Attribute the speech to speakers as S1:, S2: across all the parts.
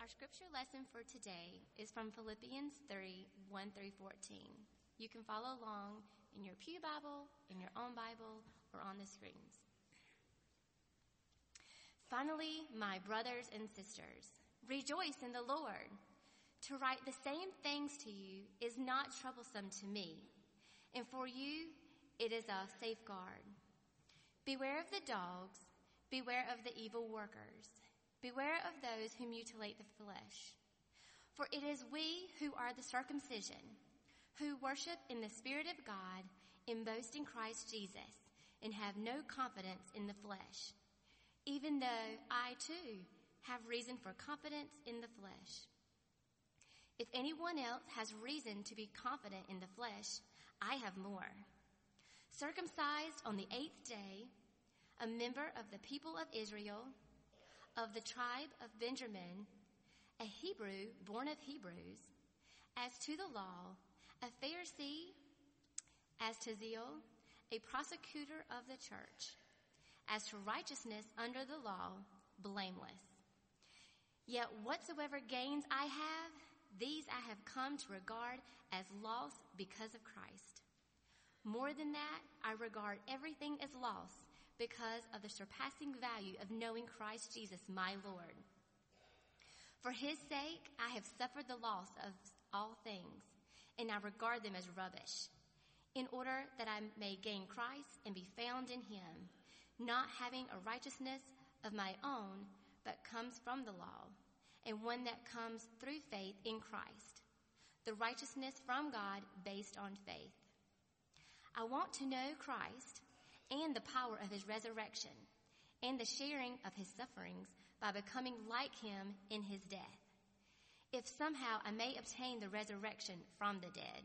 S1: Our scripture lesson for today is from Philippians 3, 1 through 14. You can follow along in your pew Bible, in your own Bible, or on the screens. Finally, my brothers and sisters, rejoice in the Lord. To write the same things to you is not troublesome to me, and for you it is a safeguard. Beware of the dogs, beware of the evil workers, beware of those who mutilate the flesh. For it is we who are the circumcision, who worship in the Spirit of God and boast in Christ Jesus, and have no confidence in the flesh, even though I too have reason for confidence in the flesh. If anyone else has reason to be confident in the flesh, I have more. Circumcised on the 8th day, a member of the people of Israel, of the tribe of Benjamin, a Hebrew born of Hebrews, as to the law, a Pharisee, as to zeal, a prosecutor of the church, as to righteousness under the law, blameless. Yet whatsoever gains I have, these I have come to regard as loss because of Christ. More than that, I regard everything as loss because of the surpassing value of knowing Christ Jesus, my Lord. For his sake, I have suffered the loss of all things, and I regard them as rubbish, in order that I may gain Christ and be found in him, not having a righteousness of my own, but comes from the law, and one that comes through faith in Christ, the righteousness from God based on faith. I want to know Christ and the power of his resurrection and the sharing of his sufferings by becoming like him in his death, if somehow I may obtain the resurrection from the dead.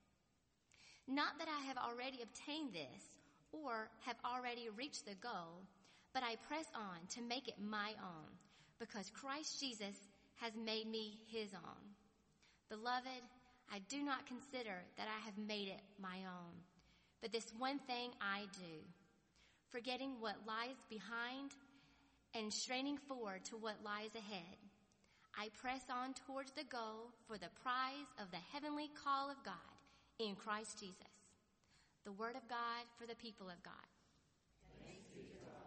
S1: Not that I have already obtained this or have already reached the goal, but I press on to make it my own, because Christ Jesus has made me his own. Beloved, I do not consider that I have made it my own, but this one thing I do, forgetting what lies behind and straining forward to what lies ahead, I press on towards the goal for the prize of the heavenly call of God in Christ Jesus. The word of God for the people of God.
S2: Thanks be to God.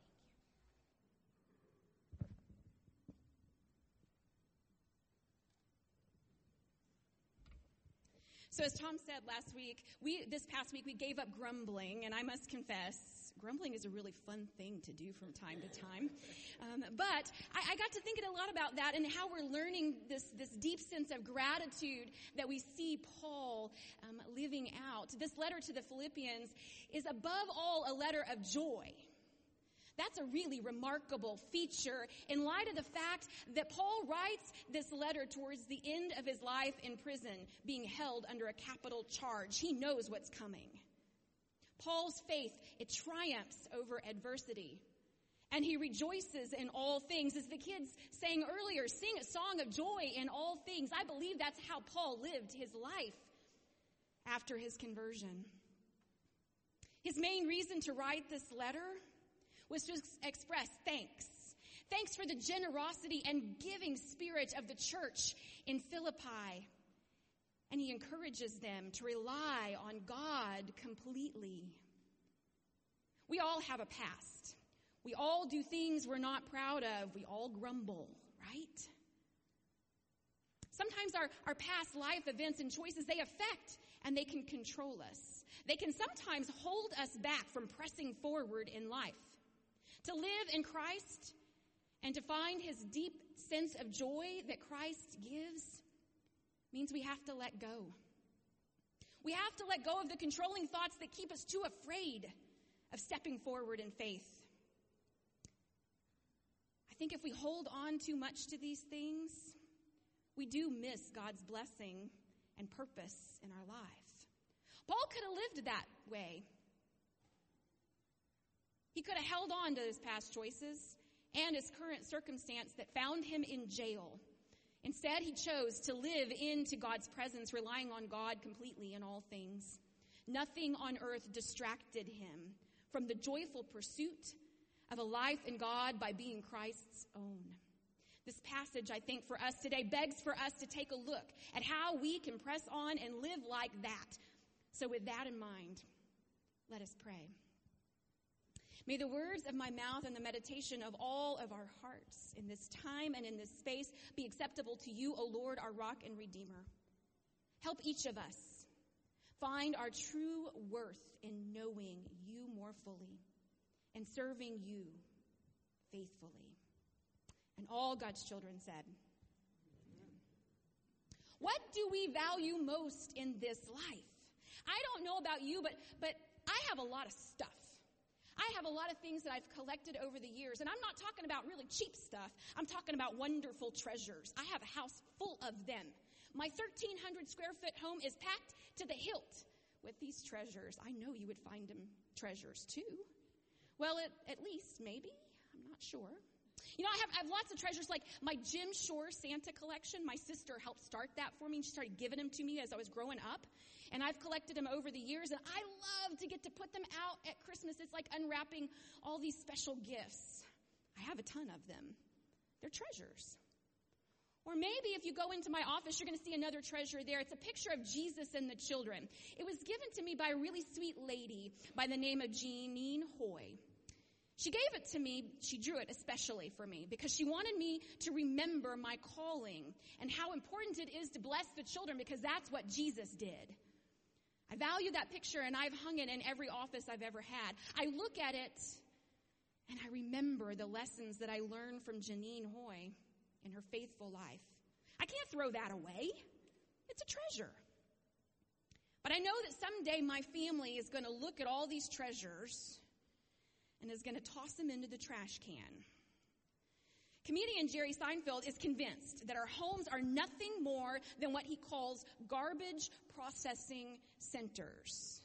S2: So as Tom said last week, this past week we gave up grumbling, and I must confess, grumbling is a really fun thing to do from time to time. But I got to thinking a lot about that and how we're learning this deep sense of gratitude that we see Paul living out. This letter to the Philippians is above all a letter of joy. That's a really remarkable feature in light of the fact that Paul writes this letter towards the end of his life in prison, being held under a capital charge. He knows what's coming. Paul's faith, it triumphs over adversity. And he rejoices in all things. As the kids sang earlier, sing a song of joy in all things. I believe that's how Paul lived his life after his conversion. His main reason to write this letter was to express thanks. Thanks for the generosity and giving spirit of the church in Philippi. And he encourages them to rely on God completely. We all have a past. We all do things we're not proud of. We all grumble, right? Sometimes our past life events and choices, they affect and they can control us. They can sometimes hold us back from pressing forward in life. To live in Christ and to find his deep sense of joy that Christ gives means we have to let go. We have to let go of the controlling thoughts that keep us too afraid of stepping forward in faith. I think if we hold on too much to these things, we do miss God's blessing and purpose in our life. Paul could have lived that way. He could have held on to his past choices and his current circumstance that found him in jail. Instead, he chose to live into God's presence, relying on God completely in all things. Nothing on earth distracted him from the joyful pursuit of a life in God by being Christ's own. This passage, I think, for us today begs for us to take a look at how we can press on and live like that. So with that in mind, let us pray. May the words of my mouth and the meditation of all of our hearts in this time and in this space be acceptable to you, O Lord, our rock and redeemer. Help each of us find our true worth in knowing you more fully and serving you faithfully. And all God's children said, Amen. What do we value most in this life? I don't know about you, but I have a lot of stuff. I have a lot of things that I've collected over the years, and I'm not talking about really cheap stuff. I'm talking about wonderful treasures. I have a house full of them. My 1,300 square foot home is packed to the hilt with these treasures. I know you would find them treasures too. Well, at least, maybe. I'm not sure. You know, I have lots of treasures, like my Jim Shore Santa collection. My sister helped start that for me, and she started giving them to me as I was growing up. And I've collected them over the years, and I love to get to put them out at Christmas. It's like unwrapping all these special gifts. I have a ton of them. They're treasures. Or maybe if you go into my office, you're going to see another treasure there. It's a picture of Jesus and the children. It was given to me by a really sweet lady by the name of Jeanine Hoy. She gave it to me, she drew it especially for me, because she wanted me to remember my calling and how important it is to bless the children, because that's what Jesus did. I value that picture, and I've hung it in every office I've ever had. I look at it, and I remember the lessons that I learned from Jeanine Hoy in her faithful life. I can't throw that away. It's a treasure. But I know that someday my family is going to look at all these treasures and is going to toss them into the trash can. Comedian Jerry Seinfeld is convinced that our homes are nothing more than what he calls garbage processing centers.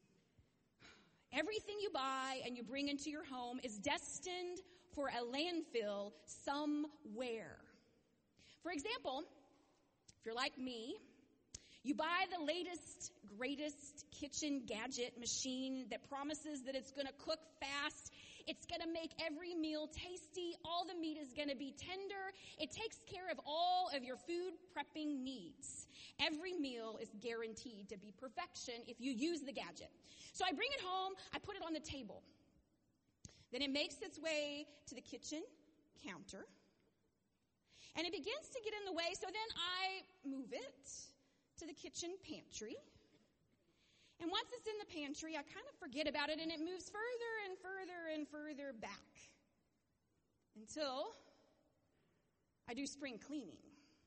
S2: Everything you buy and you bring into your home is destined for a landfill somewhere. For example, if you're like me, you buy the latest, greatest kitchen gadget machine that promises that it's going to cook fast. It's going to make every meal tasty. All the meat is going to be tender. It takes care of all of your food prepping needs. Every meal is guaranteed to be perfection if you use the gadget. So I bring it home. I put it on the table. Then it makes its way to the kitchen counter. And it begins to get in the way, so then I move it to the kitchen pantry. And once it's in the pantry, I kind of forget about it, and it moves further and further and further back until I do spring cleaning.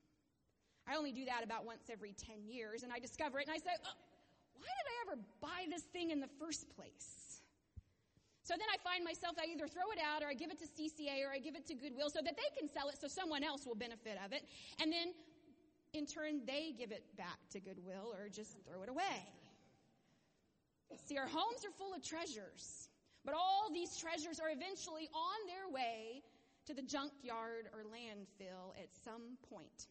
S2: I only do that about once every 10 years, and I discover it, and I say, oh, why did I ever buy this thing in the first place? So then I find myself, I either throw it out, or I give it to CCA, or I give it to Goodwill so that they can sell it so someone else will benefit of it. And then, in turn, they give it back to Goodwill or just throw it away. See, our homes are full of treasures, but all these treasures are eventually on their way to the junkyard or landfill at some point.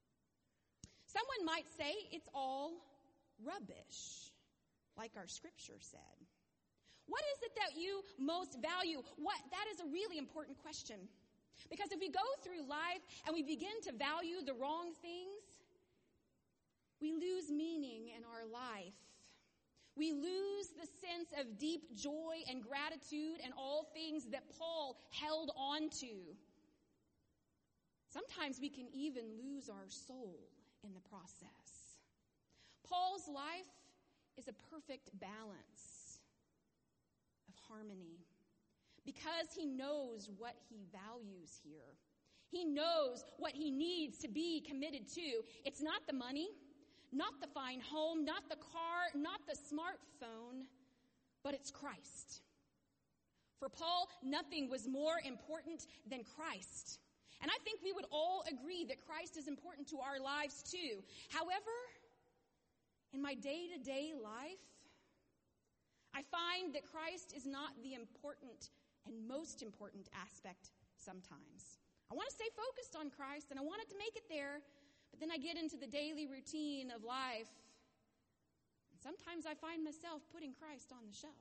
S2: Someone might say it's all rubbish, like our scripture said. What is it that you most value? That is a really important question. Because if we go through life and we begin to value the wrong things, we lose meaning in our life. We lose the sense of deep joy and gratitude and all things that Paul held on to. Sometimes we can even lose our soul in the process. Paul's life is a perfect balance of harmony because he knows what he values here. He knows what he needs to be committed to. It's not the money, not the fine home, not the car, not the smartphone, but it's Christ. For Paul, nothing was more important than Christ. And I think we would all agree that Christ is important to our lives too. However, in my day-to-day life, I find that Christ is not the important and most important aspect sometimes. I want to stay focused on Christ, and I want it to make it there, but then I get into the daily routine of life, and sometimes I find myself putting Christ on the shelf.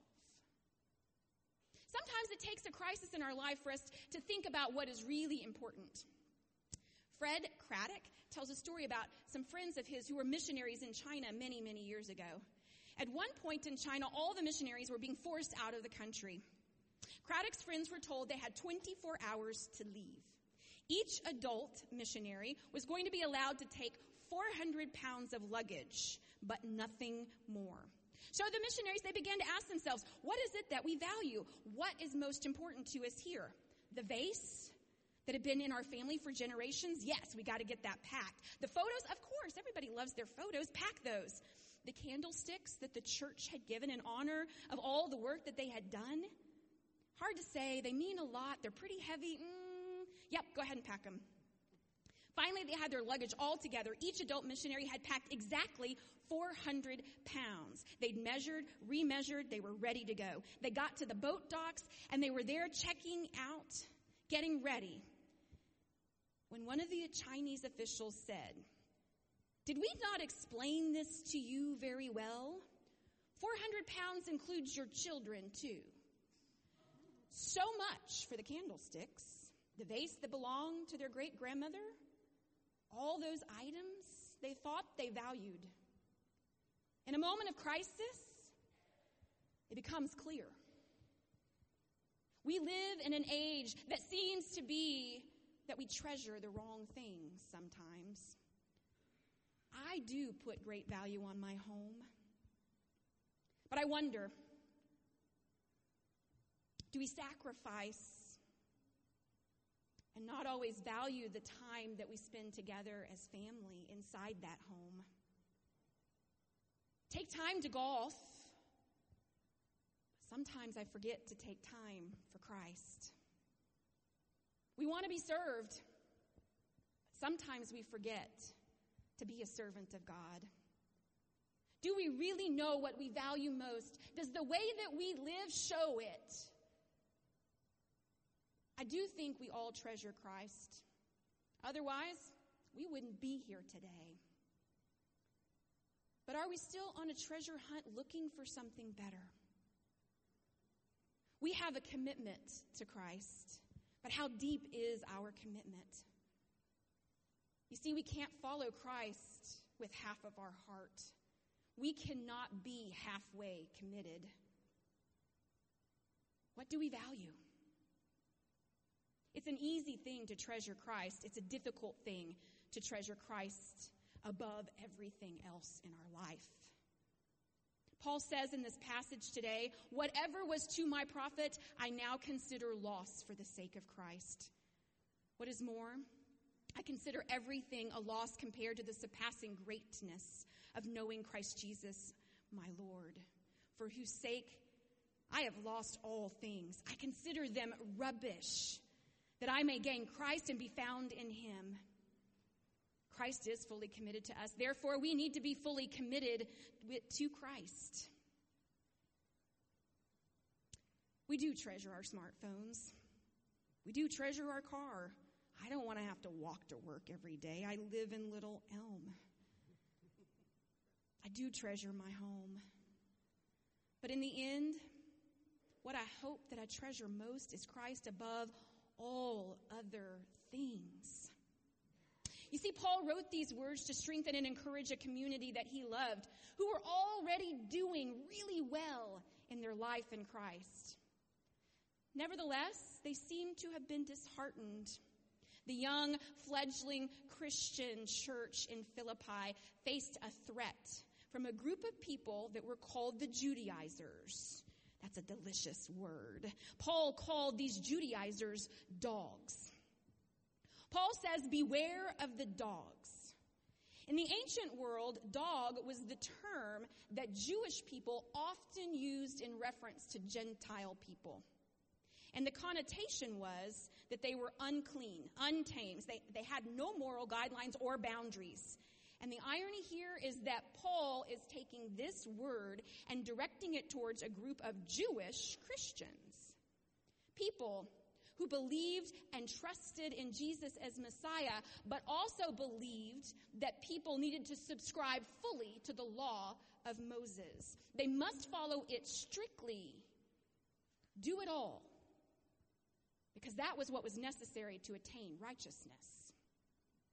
S2: Sometimes it takes a crisis in our life for us to think about what is really important. Fred Craddock tells a story about some friends of his who were missionaries in China many, many years ago. At one point in China, all the missionaries were being forced out of the country. Craddock's friends were told they had 24 hours to leave. Each adult missionary was going to be allowed to take 400 pounds of luggage, but nothing more. So the missionaries, they began to ask themselves, what is it that we value? What is most important to us here? The vase that had been in our family for generations? Yes, we got to get that packed. The photos, of course, everybody loves their photos. Pack those. The candlesticks that the church had given in honor of all the work that they had done? Hard to say. They mean a lot. They're pretty heavy. Yep, go ahead and pack them. Finally, they had their luggage all together. Each adult missionary had packed exactly 400 pounds. They'd measured, remeasured, they were ready to go. They got to the boat docks, and they were there checking out, getting ready, when one of the Chinese officials said, "Did we not explain this to you very well? 400 pounds includes your children, too." So much for the candlesticks, the vase that belonged to their great-grandmother, all those items they thought they valued. In a moment of crisis, it becomes clear. We live in an age that seems to be that we treasure the wrong things sometimes. I do put great value on my home. But I wonder, do we sacrifice and not always value the time that we spend together as family inside that home? Take time to golf. Sometimes I forget to take time for Christ. We want to be served. Sometimes we forget to be a servant of God. Do we really know what we value most? Does the way that we live show it? I do think we all treasure Christ. Otherwise, we wouldn't be here today. But are we still on a treasure hunt looking for something better? We have a commitment to Christ, but how deep is our commitment? You see, we can't follow Christ with half of our heart. We cannot be halfway committed. What do we value? It's an easy thing to treasure Christ. It's a difficult thing to treasure Christ above everything else in our life. Paul says in this passage today, "Whatever was to my profit, I now consider loss for the sake of Christ. What is more, I consider everything a loss compared to the surpassing greatness of knowing Christ Jesus, my Lord, for whose sake I have lost all things. I consider them rubbish, that I may gain Christ and be found in him." Christ is fully committed to us. Therefore, we need to be fully committed to Christ. We do treasure our smartphones. We do treasure our car. I don't want to have to walk to work every day. I live in Little Elm. I do treasure my home. But in the end, what I hope that I treasure most is Christ above all other things. You see, Paul wrote these words to strengthen and encourage a community that he loved, who were already doing really well in their life in Christ. Nevertheless, they seem to have been disheartened. The young, fledgling Christian church in Philippi faced a threat from a group of people that were called the Judaizers. That's a delicious word. Paul called these Judaizers dogs. Paul says, beware of the dogs. In the ancient world, dog was the term that Jewish people often used in reference to Gentile people. And the connotation was that they were unclean, untamed. They had no moral guidelines or boundaries. And the irony here is that Paul is taking this word and directing it towards a group of Jewish Christians. People who believed and trusted in Jesus as Messiah, but also believed that people needed to subscribe fully to the law of Moses. They must follow it strictly, do it all, because that was what was necessary to attain righteousness.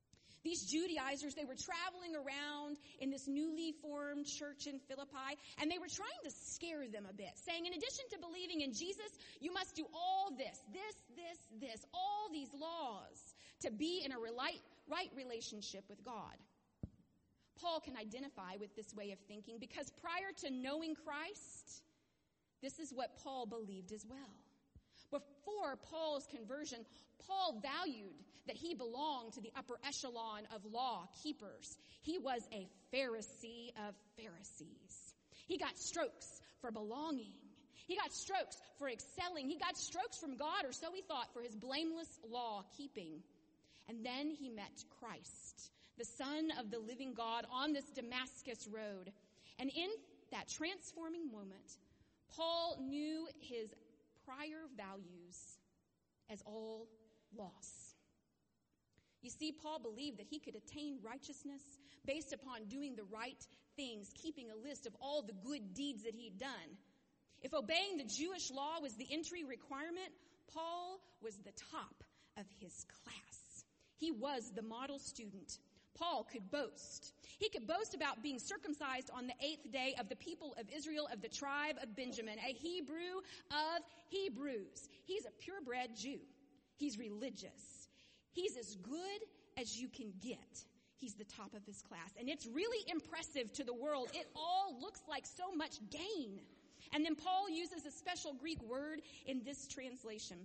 S2: These Judaizers, they were traveling around in this newly formed church in Philippi, and they were trying to scare them a bit, saying, in addition to believing in Jesus, you must do all this, all these laws to be in a right relationship with God. Paul can identify with this way of thinking because prior to knowing Christ, this is what Paul believed as well. Before Paul's conversion, Paul valued that he belonged to the upper echelon of law keepers. He was a Pharisee of Pharisees. He got strokes for belonging. He got strokes for excelling. He got strokes from God, or so he thought, for his blameless law keeping. And then he met Christ, the Son of the living God, on this Damascus road. And in that transforming moment, Paul knew his prior values as all loss. You see, Paul believed that he could attain righteousness based upon doing the right things, keeping a list of all the good deeds that he'd done. If obeying the Jewish law was the entry requirement, Paul was the top of his class. He was the model student. Paul could boast. He could boast about being circumcised on the 8th day of the people of Israel, of the tribe of Benjamin, a Hebrew of Hebrews. He's a purebred Jew. He's religious. He's as good as you can get. He's the top of his class. And it's really impressive to the world. It all looks like so much gain. And then Paul uses a special Greek word in this translation.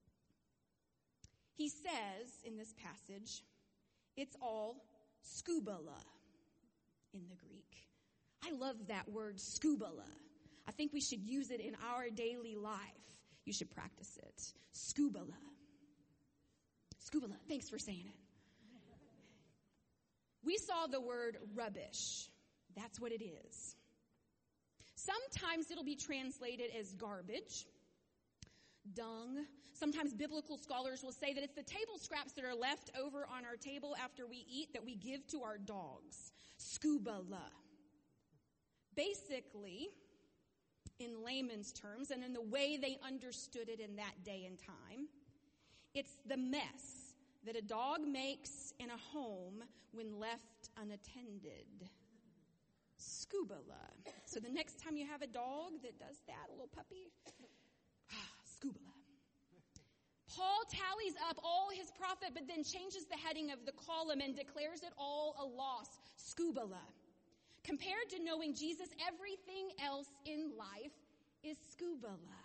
S2: He says in this passage, it's all skubala in the Greek. I love that word, skubala. I think we should use it in our daily life. You should practice it. Skubala. Skubala. Thanks for saying it. We saw the word rubbish. That's what it is. Sometimes it'll be translated as garbage, dung. Sometimes biblical scholars will say that it's the table scraps that are left over on our table after we eat that we give to our dogs. Skubala. Basically, in layman's terms, and in the way they understood it in that day and time, it's the mess that a dog makes in a home when left unattended. Skubala. So the next time you have a dog that does that, a little puppy, skubala. Paul tallies up all his profit, but then changes the heading of the column and declares it all a loss. Skubala. Compared to knowing Jesus, everything else in life is skubala.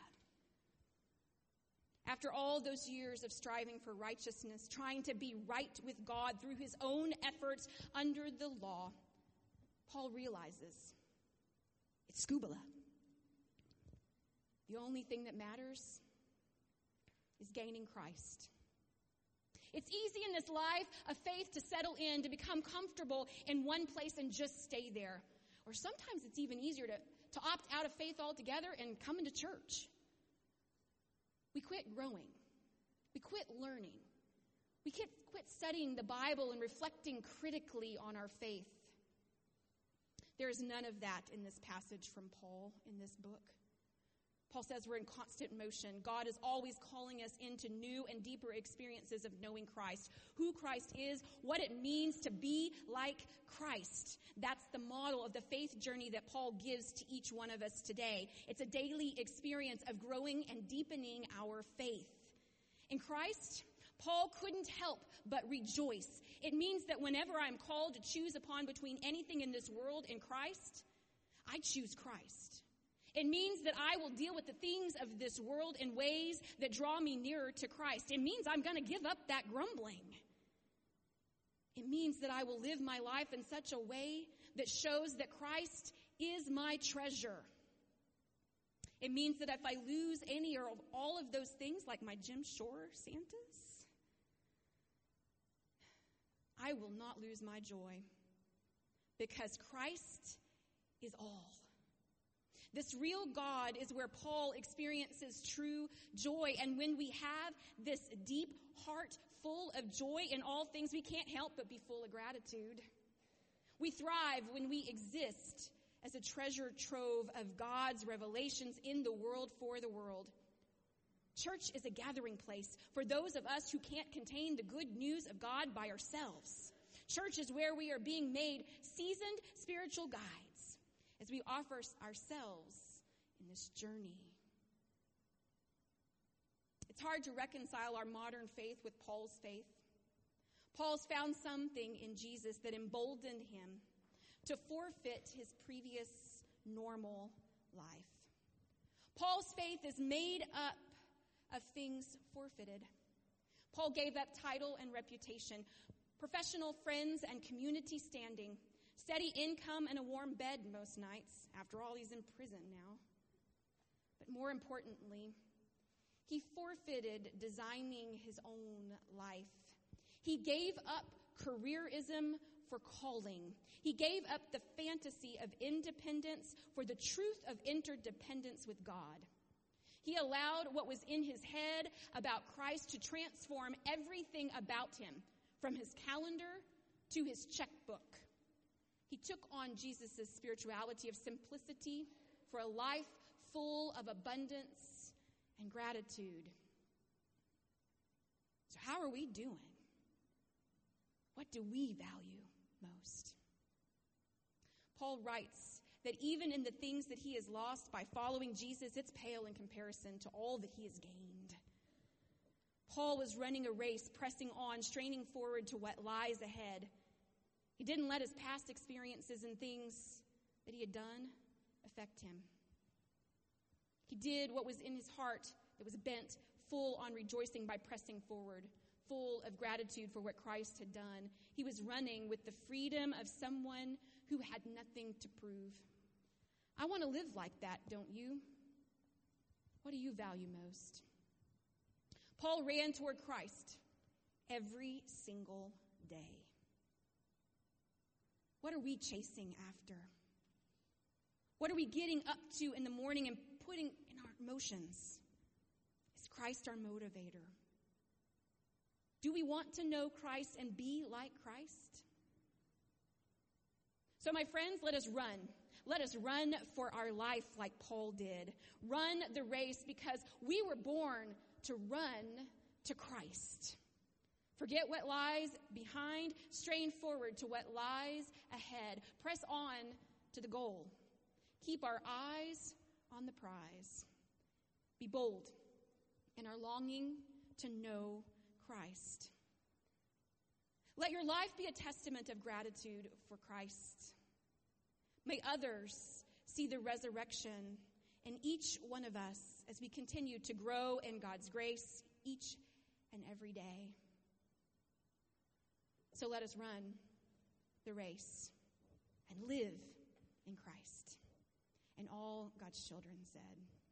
S2: After all those years of striving for righteousness, trying to be right with God through his own efforts under the law, Paul realizes it's skubala. The only thing that matters is gaining Christ. It's easy in this life of faith to settle in, to become comfortable in one place and just stay there. Or sometimes it's even easier to opt out of faith altogether and come into church. We quit growing. We quit learning. We quit studying the Bible and reflecting critically on our faith. There is none of that in this passage from Paul in this book. Paul says we're in constant motion. God is always calling us into new and deeper experiences of knowing Christ, who Christ is, what it means to be like Christ. That's the model of the faith journey that Paul gives to each one of us today. It's a daily experience of growing and deepening our faith. In Christ, Paul couldn't help but rejoice. It means that whenever I'm called to choose upon between anything in this world and Christ, I choose Christ. It means that I will deal with the things of this world in ways that draw me nearer to Christ. It means I'm going to give up that grumbling. It means that I will live my life in such a way that shows that Christ is my treasure. It means that if I lose any or all of those things, like my Jim Shore Santas, I will not lose my joy, because Christ is all. This real God is where Paul experiences true joy. And when we have this deep heart full of joy in all things, we can't help but be full of gratitude. We thrive when we exist as a treasure trove of God's revelations in the world for the world. Church is a gathering place for those of us who can't contain the good news of God by ourselves. Church is where we are being made seasoned spiritual guides as we offer ourselves in this journey. It's hard to reconcile our modern faith with Paul's faith. Paul's found something in Jesus that emboldened him to forfeit his previous normal life. Paul's faith is made up of things forfeited. Paul gave up title and reputation, professional friends and community standing, steady income and a warm bed most nights. After all, he's in prison now. But more importantly, he forfeited designing his own life. He gave up careerism for calling. He gave up the fantasy of independence for the truth of interdependence with God. He allowed what was in his head about Christ to transform everything about him, from his calendar to his checkbook. He took on Jesus' spirituality of simplicity for a life full of abundance and gratitude. So how are we doing? What do we value most? Paul writes that even in the things that he has lost by following Jesus, it's pale in comparison to all that he has gained. Paul was running a race, pressing on, straining forward to what lies ahead. He didn't let his past experiences and things that he had done affect him. He did what was in his heart that was bent full on rejoicing by pressing forward, full of gratitude for what Christ had done. He was running with the freedom of someone who had nothing to prove. I want to live like that, don't you? What do you value most? Paul ran toward Christ every single day. What are we chasing after? What are we getting up to in the morning and putting in our emotions? Is Christ our motivator? Do we want to know Christ and be like Christ? So, my friends, let us run. Let us run for our life like Paul did. Run the race because we were born to run to Christ. Forget what lies behind. Strain forward to what lies ahead. Press on to the goal. Keep our eyes on the prize. Be bold in our longing to know Christ. Let your life be a testament of gratitude for Christ. May others see the resurrection in each one of us as we continue to grow in God's grace each and every day. So let us run the race and live in Christ. And all God's children said,